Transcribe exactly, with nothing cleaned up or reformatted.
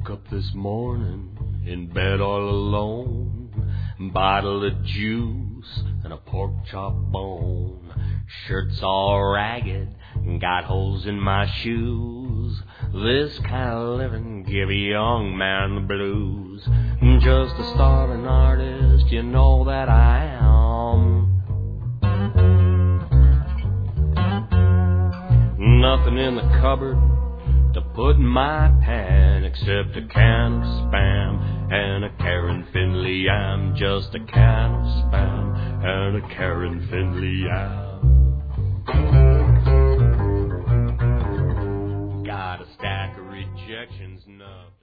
Woke up this morning in bed all alone, bottle of juice and a pork chop bone. Shirt's all ragged, got holes in my shoes. This kind of living give a young man the blues. Just a starving artist, you know that I am. Nothing in the cupboard to put in my pan except a can of Spam and a Karen Finley. I'm just a can of Spam and a Karen Finley. I'm got a stack of rejections, no.